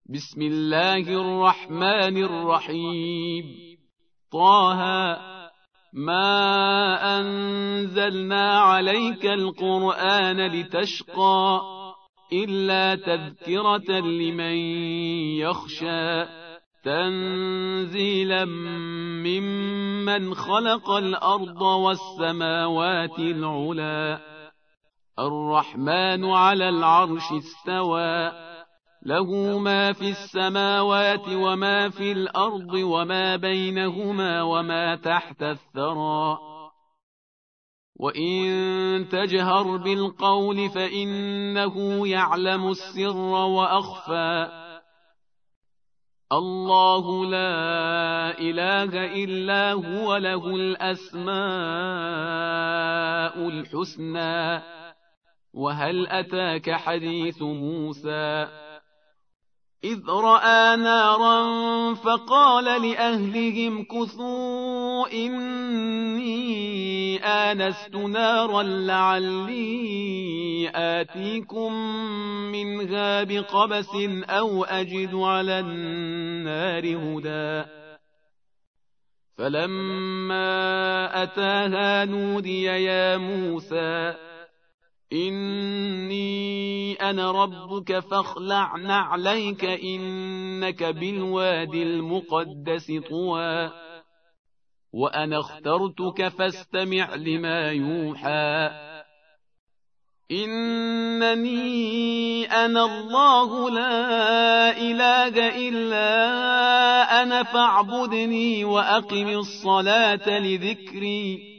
بسم الله الرحمن الرحيم. طه ما أنزلنا عليك القرآن لتشقى إلا تذكرة لمن يخشى تنزيلا ممن خلق الأرض والسماوات العلى الرحمن على العرش استوى له ما في السماوات وما في الأرض وما بينهما وما تحت الثرى وإن تجهر بالقول فإنه يعلم السر وأخفى الله لا إله إلا هو له الأسماء الحسنى وهل أتاك حديث موسى إذ رأى نارا فقال لأهلهم كثوا إني آنست نارا لعلي آتيكم منها بقبس أو أجد على النار هدى فلما أتاها نودي يا موسى إني أنا ربك فاخلع نعليك إنك بالوادي المقدس طوى وأنا اخترتك فاستمع لما يوحى إنني أنا الله لا إله إلا أنا فاعبدني وأقم الصلاة لذكري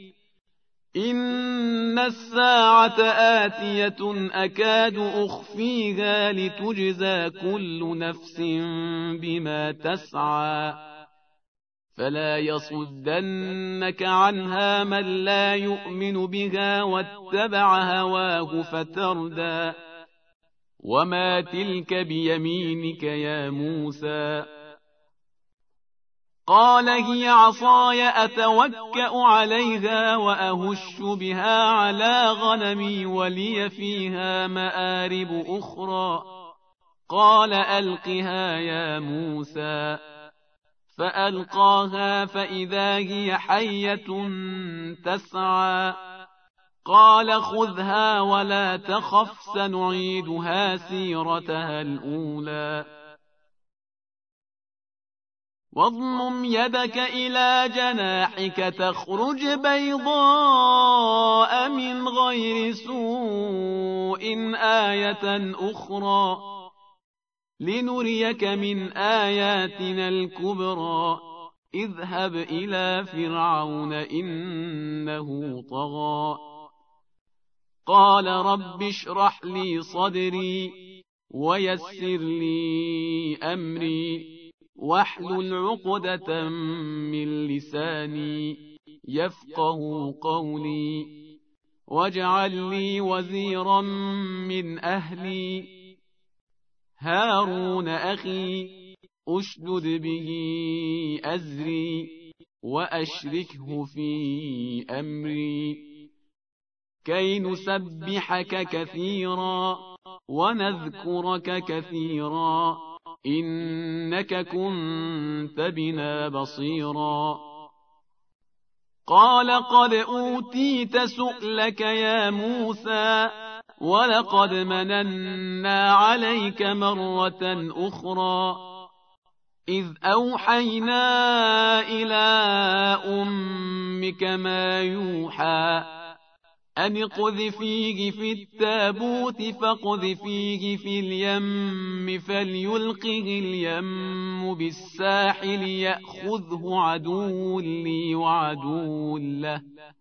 إن الساعة آتية أكاد أخفيها لتجزى كل نفس بما تسعى فلا يصدنك عنها من لا يؤمن بها واتبع هواه فتردى وما تلك بيمينك يا موسى قال هي عصاي أتوكأ عليها وأهش بها على غنمي ولي فيها مآرب أخرى قال ألقها يا موسى فألقاها فإذا هي حية تسعى قال خذها ولا تخف سنعيدها سيرتها الأولى واضمم يدك إلى جناحك تخرج بيضاء من غير سوء آية أخرى لنريك من آياتنا الكبرى اذهب إلى فرعون إنه طغى قال رب اشرح لي صدري ويسر لي أمري واحلل عقدة من لساني يفقه قولي واجعل لي وزيرا من أهلي هارون أخي أشدد به أزري وأشركه في أمري كي نسبحك كثيرا ونذكرك كثيرا إنك كنت بنا بصيرا قال قد أوتيت سؤلك يا موسى ولقد مننا عليك مرة أخرى إذ أوحينا إلى أمك ما يوحى أن اقذفيه في التابوت فاقذفيه في اليم فليلقه اليم بالساحل يأخذه عدو لي وعدو له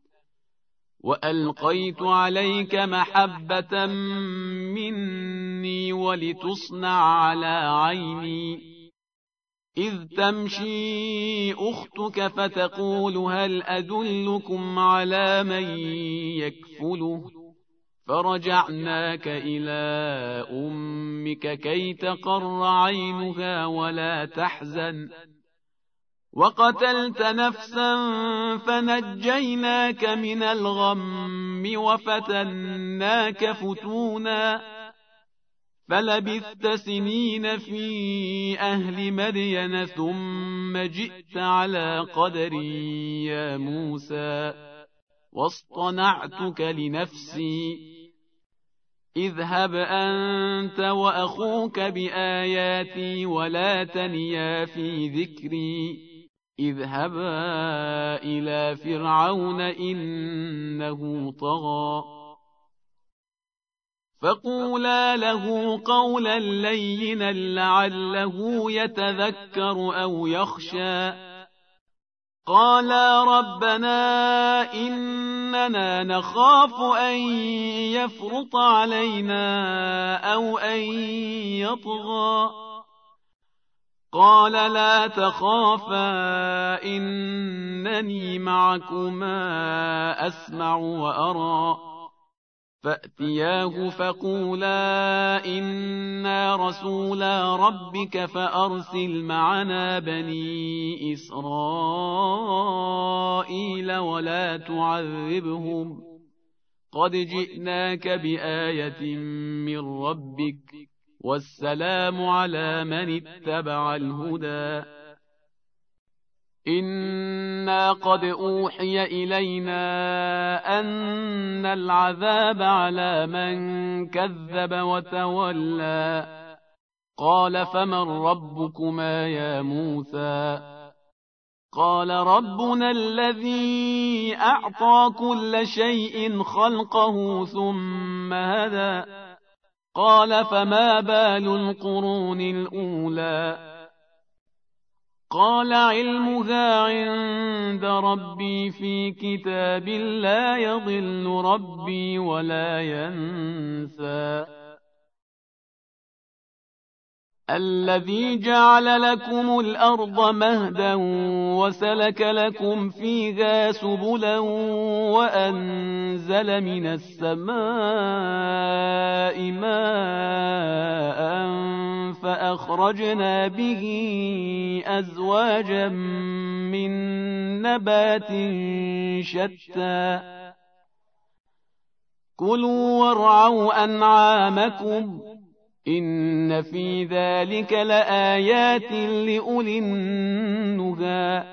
وألقيت عليك محبة مني ولتصنع على عيني إذ تمشي أختك فتقول هل أدلكم على من يكفله فرجعناك إلى أمك كي تقر عينها ولا تحزن وقتلت نفسا فنجيناك من الغم وفتناك فتونا فلبثت سنين في أهل مدين ثم جئت على قدري يا موسى واصطنعتك لنفسي اذهب أنت وأخوك بآياتي ولا تنيا في ذكري اذهبا إلى فرعون إنه طغى فقولا له قولا لينا لعله يتذكر أو يخشى قالا ربنا إننا نخاف أن يفرط علينا أو أن يطغى قال لا تخافا إنني معكما أسمع وأرى فأتياه فقولا إنا رسولا ربك فأرسل معنا بني إسرائيل ولا تعذبهم قد جئناك بآية من ربك والسلام على من اتبع الهدى إنا قد أوحي إلينا أن العذاب على من كذب وتولى قال فمن ربكما يا موسى قال ربنا الذي أعطى كل شيء خلقه ثم هدى قال فما بال القرون الأولى قال علمها عند ربي في كتاب لا يضل ربي ولا ينسى الذي جعل لكم الأرض مهدا وسلك لكم فيها سبلا وأنزل من السماء ماء فأخرجنا به أزواجا من نبات شتى كلوا وارعوا أنعامكم إن في ذلك لآيات لأولي النهى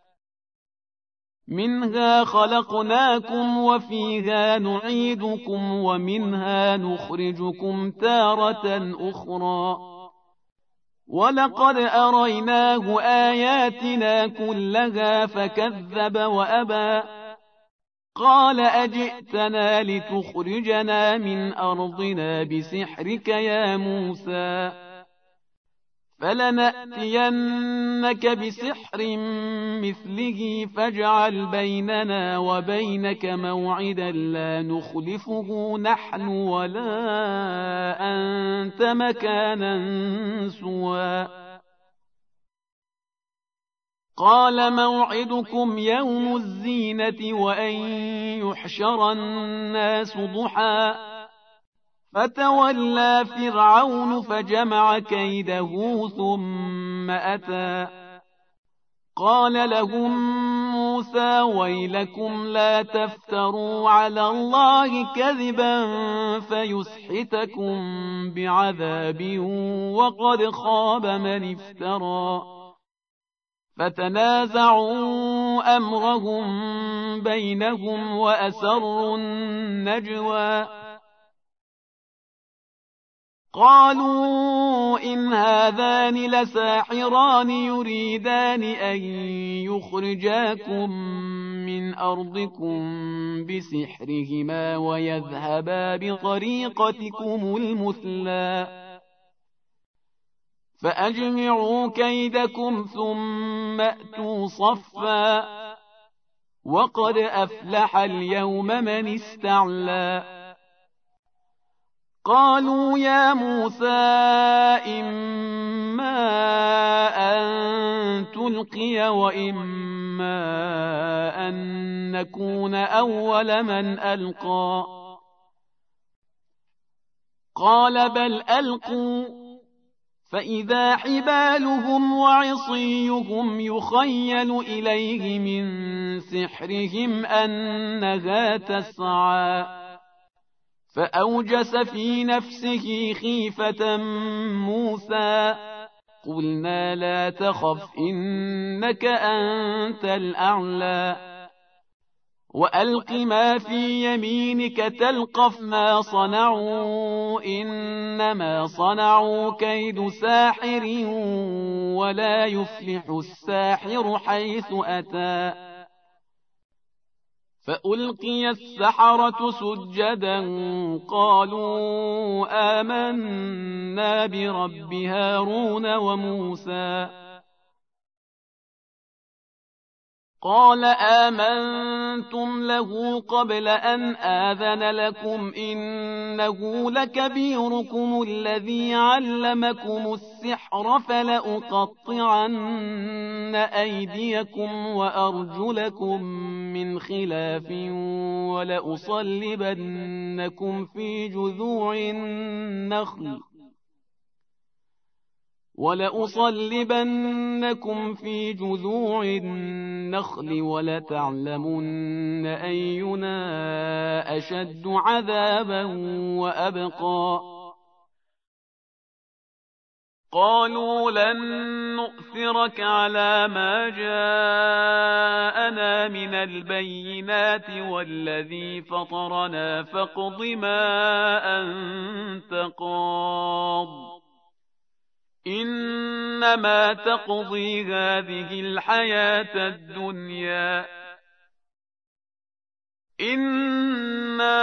منها خلقناكم وفيها نعيدكم ومنها نخرجكم تارة أخرى ولقد أريناه آياتنا كلها فكذب وأبى قال أجئتنا لتخرجنا من أرضنا بسحرك يا موسى فلنأتينك بسحر مثله فاجعل بيننا وبينك موعدا لا نخلفه نحن ولا أنت مكانا سوى قال موعدكم يوم الزينة وأن يحشر الناس ضحى فتولى فرعون فجمع كيده ثم أتى قال لهم موسى ويلكم لا تفتروا على الله كذبا فيسحتكم بعذاب وقد خاب من افترى فتنازعوا أمرهم بينهم وأسروا النجوى قالوا إن هذان لساحران يريدان أن يخرجاكم من أرضكم بسحرهما ويذهبا بطريقتكم المثلى فأجمعوا كيدكم ثم أتوا صفا وقد أفلح اليوم من استعلى قالوا يا موسى إما أن تلقي وإما أن نكون أول من ألقى قال بل ألقوا فإذا حبالهم وعصيهم يخيل إليه من سحرهم أنها تسعى فأوجس في نفسه خيفة موسى قلنا لا تخف إنك أنت الأعلى وألق ما في يمينك تلقف ما صنعوا إنما صنعوا كيد ساحر ولا يفلح الساحر حيث أتى فألقي السحرة سجدا قالوا آمنا برب هارون وموسى قال آمنتم له قبل أن آذن لكم إنه لكبيركم الذي علمكم السحر فلأقطعن أيديكم وأرجلكم من خلاف ولأصلبنكم في جذوع النخل ولتعلمن أينا أشد عذابا وأبقى قالوا لن نؤثرك على ما جاءنا من البينات والذي فطرنا فاقض ما أنت قاض إنما تقضي هذه الحياة الدنيا إنا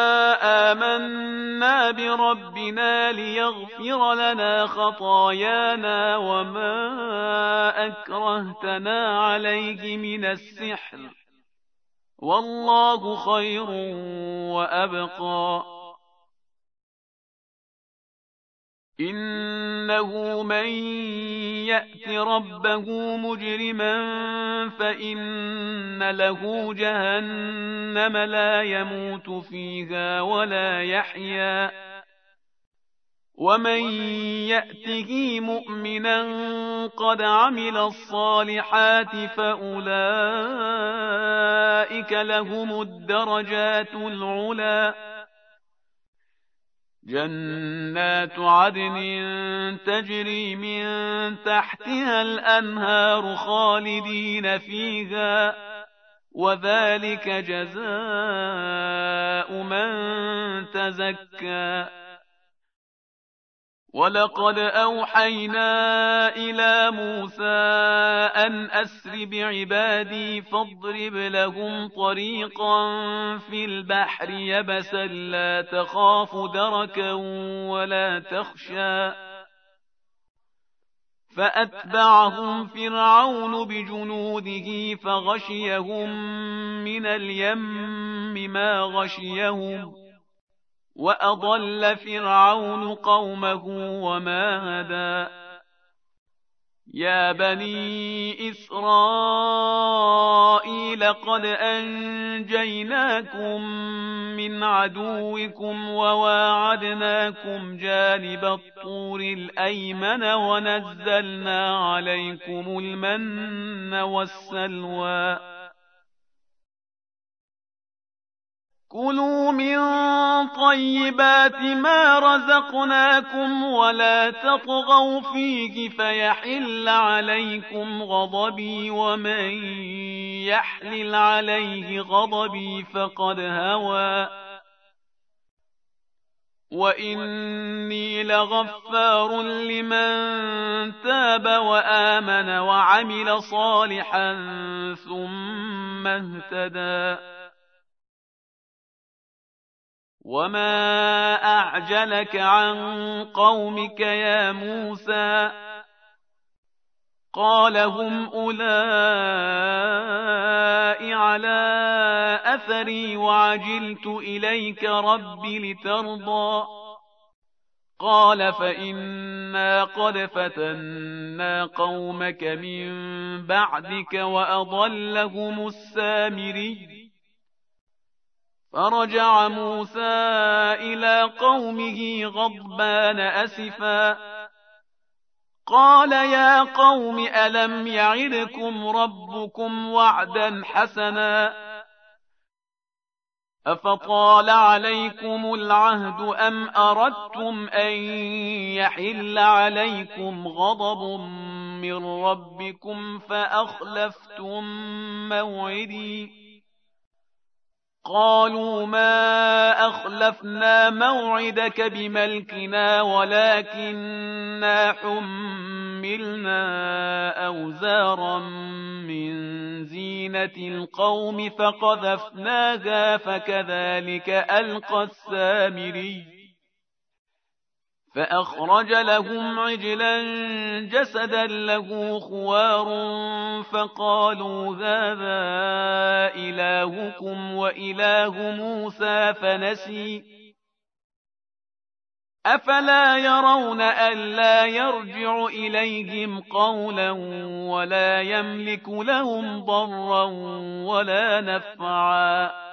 آمنا بربنا ليغفر لنا خطايانا وما أكرهتنا عليه من السحر والله خير وأبقى إنه من يأت ربه مجرما فإن له جهنم لا يموت فيها ولا يحيا ومن يأته مؤمنا قد عمل الصالحات فأولئك لهم الدرجات العلى جنات عدن تجري من تحتها الأنهار خالدين فيها وذلك جزاء من تزكى ولقد أوحينا إلى موسى أن أسر بعبادي فاضرب لهم طريقا في البحر يبسا لا تخاف دركا ولا تخشى فأتبعهم فرعون بجنوده فغشيهم من اليم ما غشيهم وأضل فرعون قومه وما هدى يا بني إسرائيل قد أنجيناكم من عدوكم وواعدناكم جانب الطور الأيمن ونزلنا عليكم المن والسلوى كلوا من طيبات ما رزقناكم ولا تطغوا فيه فيحل عليكم غضبي ومن يحلل عليه غضبي فقد هوى وإني لغفار لمن تاب وآمن وعمل صالحا ثم اهتدى وما أعجلك عن قومك يا موسى قال هم أولئك على أثري وعجلت إليك رب لترضى قال فإنا قد فتنا قومك من بعدك وأضلهم السامري فرجع موسى إلى قومه غضبان أسفا قال يا قوم ألم يعدكم ربكم وعدا حسنا أفطال عليكم العهد أم أردتم أن يحل عليكم غضب من ربكم فأخلفتم موعدي قالوا ما أخلفنا موعدك بملكنا ولكننا حملنا أوزارا من زينة القوم فقذفناها فكذلك ألقى السامري فأخرج لهم عجلا جسدا له خوار فقالوا هذا إلهكم وإله موسى فنسي أفلا يرون ألا يرجع إليهم قولا ولا يملك لهم ضرا ولا نفعا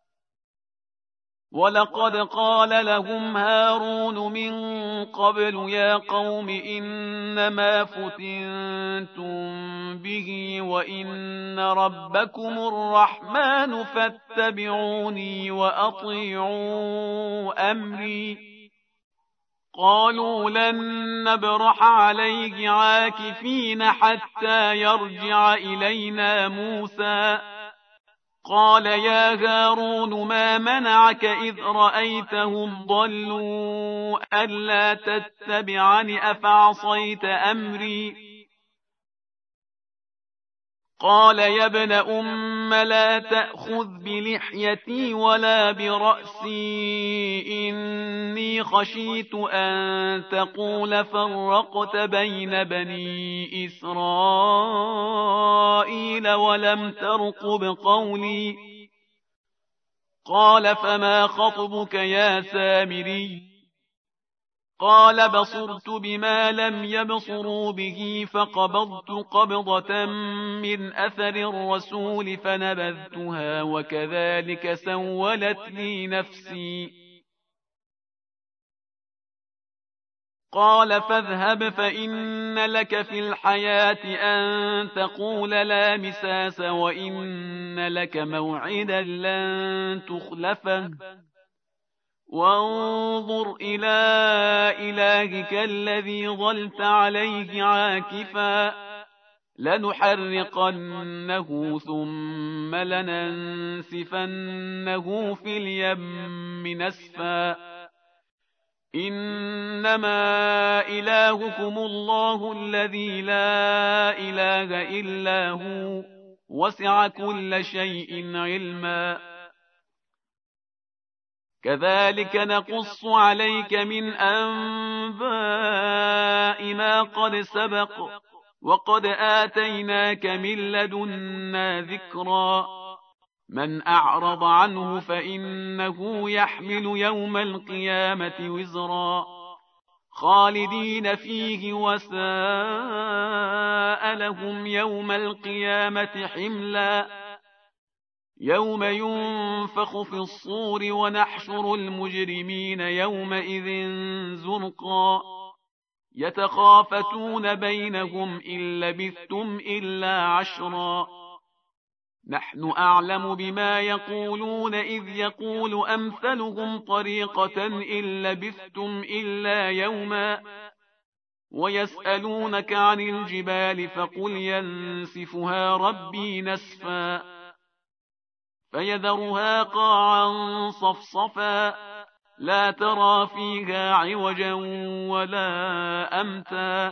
ولقد قال لهم هارون من قبل يا قوم إنما فتنتم به وإن ربكم الرحمن فاتبعوني وأطيعوا أمري قالوا لن نبرح عليه عاكفين حتى يرجع إلينا موسى قال يا هارون ما منعك إذ رأيتهم ضلوا ألا تتبعني أفعصيت أمري قال يا ابن أم لا تأخذ بلحيتي ولا برأسي إني خشيت أن تقول فرقت بين بني إسرائيل ولم ترقب قولي قال فما خطبك يا سامري قال بصرت بما لم يبصروا به فقبضت قبضة من أثر الرسول فنبذتها وكذلك سولت لي نفسي قال فاذهب فإن لك في الحياة أن تقول لا مساس وإن لك موعدا لن تخلفه وانظر إلى إلهك الذي ظلت عليه عاكفا لنحرقنه ثم لننسفنه في اليم نسفا إنما إلهكم الله الذي لا إله إلا هو وسع كل شيء علما كذلك نقص عليك من أنباء ما قد سبق وقد آتيناك من لدنا ذكرا من أعرض عنه فإنه يحمل يوم القيامة وزرا خالدين فيه وساء لهم يوم القيامة حملا يوم ينفخ في الصور ونحشر المجرمين يومئذ زرقا يتخافتون بينهم إن لبثتم إلا عشرا نحن أعلم بما يقولون إذ يقول أمثلهم طريقة إن لبثتم إلا يوما ويسألونك عن الجبال فقل ينسفها ربي نسفا فيذرها قاعا صفصفا لا ترى فيها عوجا ولا أمتا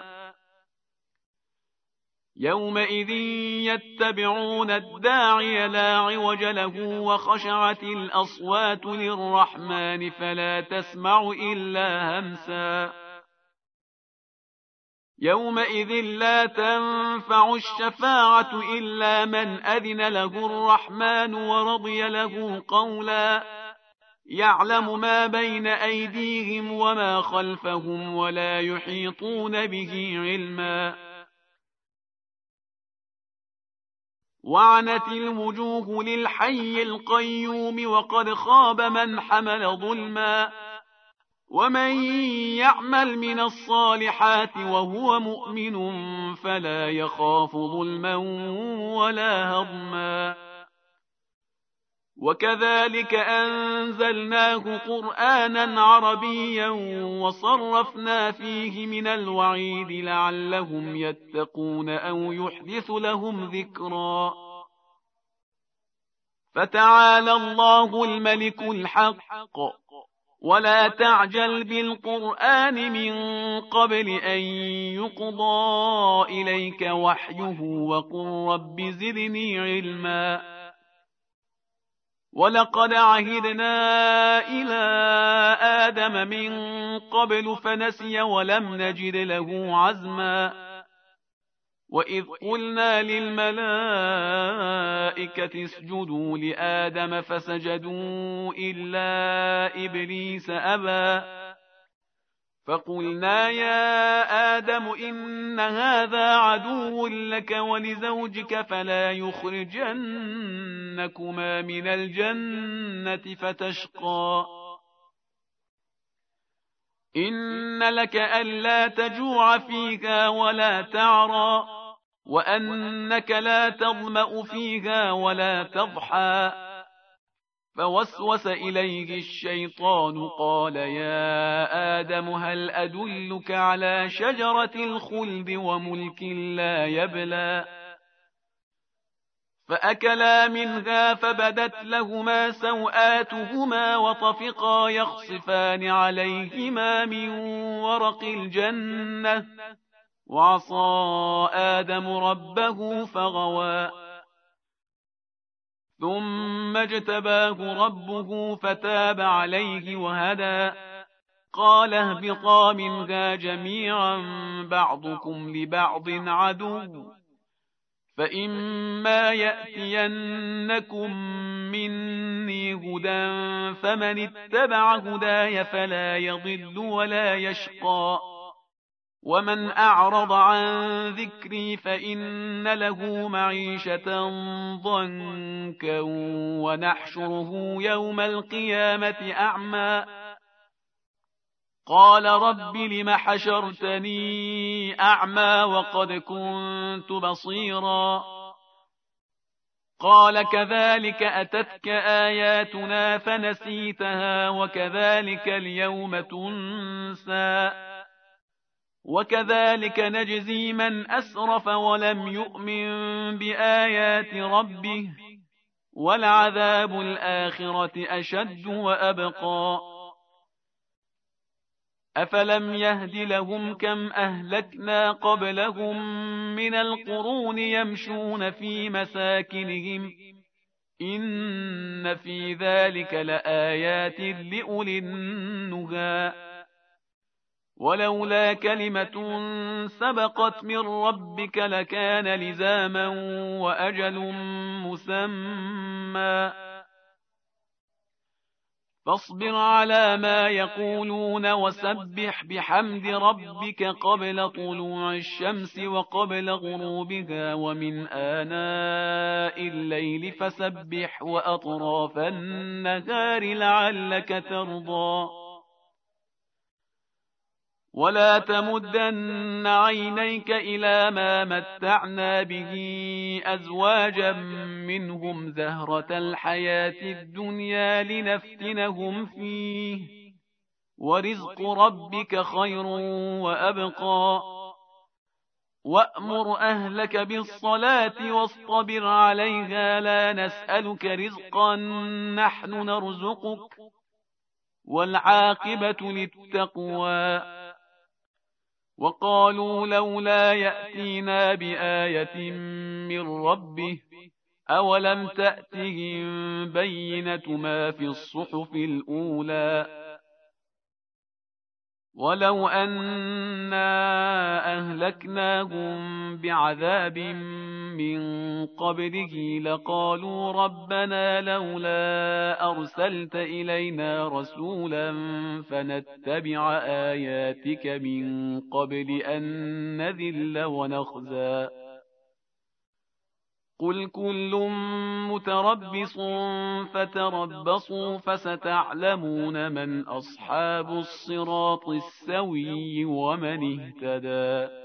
يومئذ يتبعون الداعي لا عوج له وخشعت الأصوات للرحمن فلا تسمع إلا همسا يومئذ لا تنفع الشفاعة إلا من أذن له الرحمن ورضي له قولا يعلم ما بين أيديهم وما خلفهم ولا يحيطون به علما وعنت الوجوه للحي القيوم وقد خاب من حمل ظلما ومن يعمل من الصالحات وهو مؤمن فلا يخاف ظلما ولا هضما وكذلك أنزلناه قرآنا عربيا وصرفنا فيه من الوعيد لعلهم يتقون أو يحدث لهم ذكرا. فتعالى الله الملك الحق، ولا تعجل بالقرآن من قبل أن يقضى إليك وحيه وقل رب زدني علما. ولقد عهدنا إلى آدم من قبل فنسي ولم نجد له عزما. وإذ قلنا للملائكة اسجدوا لآدم فسجدوا إلا إبليس أبى. فقلنا يا آدم إن هذا عدو لك ولزوجك فلا يخرجنكما من الجنة فتشقى. إن لك ألا تجوع فيها ولا تعرى، وأنك لا تظمأ فيها ولا تضحى. فوسوس إليه الشيطان قال يا آدم هل أدلك على شجرة الخلد وملك لا يبلى. فأكلا منها فبدت لهما سوآتهما وطفقا يخصفان عليهما من ورق الجنة، وعصى آدم ربه فغوى. ثم اجتباه ربه فتاب عليه وهدى. قال اهبطا منها جميعا بعضكم لبعض عدو، فإما يأتينكم مني هدى فمن اتبع هداي فلا يضل ولا يشقى. ومن أعرض عن ذكري فإن له معيشة ضنكا ونحشره يوم القيامة أعمى. قال رب لم حشرتني أعمى وقد كنت بصيرا. قال كذلك أتتك آياتنا فنسيتها وكذلك اليوم تنسى. وكذلك نجزي من أسرف ولم يؤمن بآيات ربه، ولعذاب الآخرة أشد وأبقى. أفلم يهد لهم كم أهلكنا قبلهم من القرون يمشون في مساكنهم، إن في ذلك لآيات لأولي النهى. ولولا كلمة سبقت من ربك لكان لزاما وأجل مسمى. فاصبر على ما يقولون وسبح بحمد ربك قبل طلوع الشمس وقبل غروبها ومن آناء الليل فسبح وأطراف النهار لعلك ترضى. ولا تمدن عينيك إلى ما متعنا به أزواجا منهم زهرة الحياة الدنيا لنفتنهم فيه، ورزق ربك خير وأبقى. وأمر أهلك بالصلاة واصطبر عليها لا نسألك رزقا نحن نرزقك، والعاقبة للتقوى. وقالوا لولا يأتينا بآية من ربه أولم تأتهم بينة ما في الصحف الأولى. ولو أنا أهلكناهم بعذاب من قبله لقالوا ربنا لولا أرسلت إلينا رسولا فنتبع آياتك من قبل أن نذل ونخزى. قل كل متربص فتربصوا فستعلمون من أصحاب الصراط السوي ومن اهتدى.